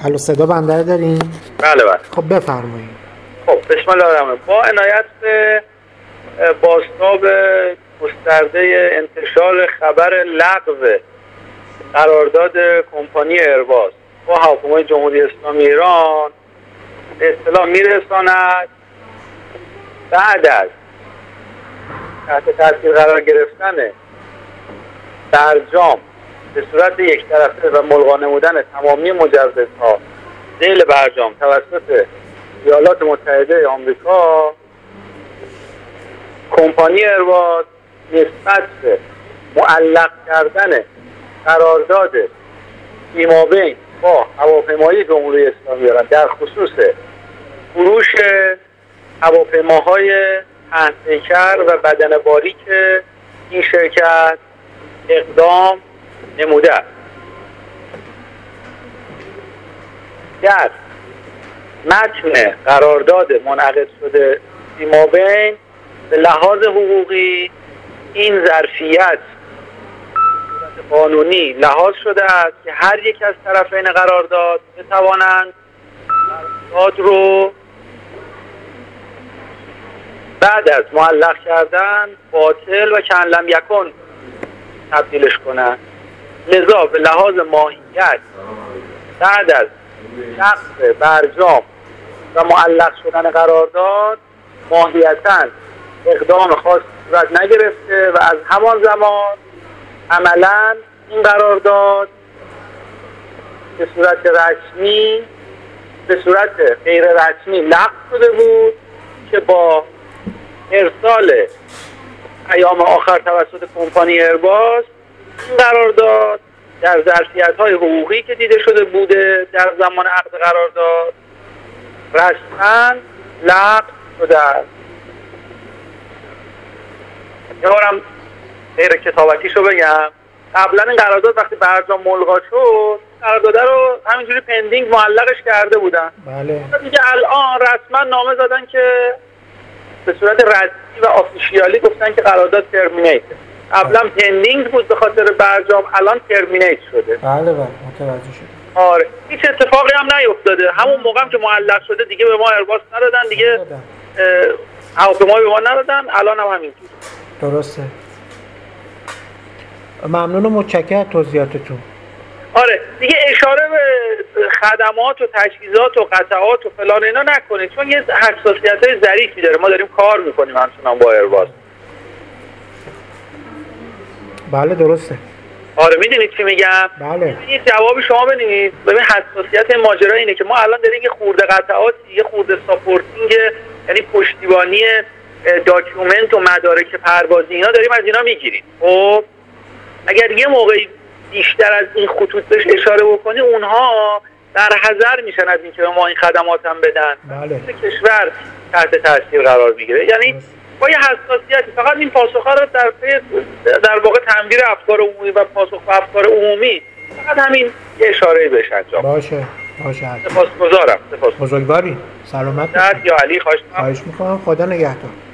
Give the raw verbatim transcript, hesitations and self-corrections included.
الو صدا بنده دارین؟ بله بله. خب بفرمایید. خب بسم الله الرحمن الرحیم. با عنایت به بازتاب گسترده انتشار خبر لغو قرارداد کمپانی ایرباس با هواپیمای جمهوری اسلامی ایران به اطلاع میرساند بعد از تحت تاثیر قرار گرفتن برجام به صورت یک طرفه و ملغا نمودن تمامی مجوزها ذیل برجام توسط ایالات متحده آمریکا، کمپانی ایرباس نسبت به معلق کردن قرارداد فیمابین با هواپیمای جمهوری اسلامی ایران در خصوص فروش هواپیماهای پهن پیکر و بدن باریک این شرکت اقدام نموده است. در متن قرارداد منعقد شده فیمابین به لحاظ حقوقی این ظرفیت قانونی لحاظ شده است که هر یک از طرفین قرارداد بتوانند قرارداد رو بعد از معلق کردن باطل و کأن لم یکن تبدیلش کنند. لذا به لحاظ ماهیت بعد از نقض برجام و معلق شدن قرارداد ماهیتاً اقدام خاص صورت نگرفته و از همان زمان عملاً این قرارداد به صورت رسمی به صورت غیر رسمی لغو شده بود که با ارسال پیام آخر توسط کمپانی ایرباس این قرارداد در ظرفیت‌های حقوقی که دیده شده بوده در زمان عقد قرارداد رسما لغو شده است. یه بارم غیر کتابتیشو بگم، قبلا این قرارداد وقتی برجام ملغا شد قرارداد رو همینجوری پندینگ معلقش کرده بودن. بله. دیگه الان رسما نامه زدن که به صورت رسمی و آفیشیالی گفتن که قرارداد ترمینیت. قبلا پندینگ بود به خاطر برجام، الان ترمینیت شده. بله بله متوجه شدم. آره هیچ اتفاقی هم نیفتاده. همون موقع هم که معلق شده دیگه به ما ایرباس ندادن، دیگه هواپیما به ما ندادن، الان هم همینجوری. درسته. ممنون و متشکرم توضیحاتتون. آره دیگه اشاره به خدمات و تجهیزات و قطعات و فلان اینا نکنید چون یه حساسیت‌های ظریفی داره. ما داریم کار میکنیم همچنان با ایرباس. بله درسته. آره میدونید چی میگم؟ بله. یه جوابی شما بدید. ببین حساسیت ماجرا اینه که ما الان داریم یه خورده قطعات، یه خورده ساپورتینگ، یعنی پشتیبانی داکیومنت و مدارک پروازی اینا داریم از اینا میگیریم. خب اگر یه موقعی بیشتر از این خطوط بهش اشاره بکنی اونها در حذر میشن از اینکه ما این خدمات هم بدن. بله. کشور تحت تاثیر قرار میگیره. یعنی با یه حساسیتی فقط این پاسخ‌ها رو در در واقع تنویر افکار عمومی و پاسخ به افکار عمومی فقط همین یه اشاره‌ای بهش انجام باشه. باشه. سپاسگزارم. سپاس. بزرگواری. سلامت. یا علی خواهش می‌کنم. خواهش می‌کنم. خدا نگهدار.